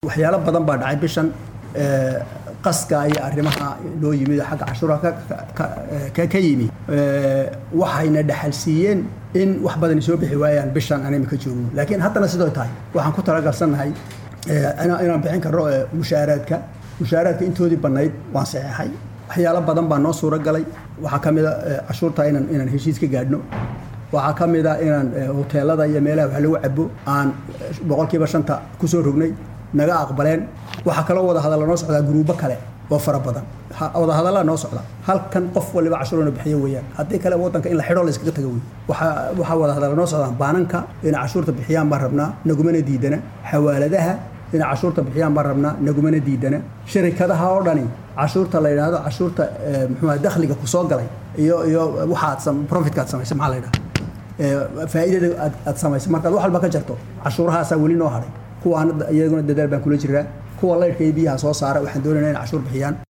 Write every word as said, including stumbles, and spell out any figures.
waxyaalo badan baa dhacay bishan ee qaska ay arrimaha loo yimid xagga cashuuraha ka ka yimi ee waxayna dhaxalsiiyeen in wax badan soo bixi waayaan bishan anima ka joogno laakiin haddana sidoo tahay waxaan ku talagalsanahay ee inaan bixin karo mushaaraadka mushaaraadka intoodii banayd waan saxeexay waxyaalo badan baa noo suura galay waxa kamid ah cashuurta inaan inaan heshiis ka gaadhno waxa kamid ah inaan hoteelada iyo meelaha wax lagu cabo aan boqolkiiba shanta ku soo rognay naga aqbaleen waxa kala wada hadal noo socda gruubo kale oo fara badan wada hadal noo socda halkan qof waliba cashuurna bixiyo weeyaan hadii kale wadanka in la xidho la iskaga tago weey waxa waxa wada hadal noo socda baananka in cashuurta bixiyaan baan rabnaa nagumana diidana xawaaladaha in cashuurta bixiyaan baan rabnaa nagumana diidana shirkadaha oo dhani cashuurta la yiraahdo cashuurta muxuu dakhliga ku soo galay iyo iyo waxa aad profit ka sameeyay maxaa la yiraahdaa faa'iidada aad sameeyay marka wax walba ka jirto cashuurahaas wali noo haray kuwa iyaguna dadaal baan kula jiraa kuwa leerka biyaha soo saara waxaan doonaynaa in cashuur bixiyaan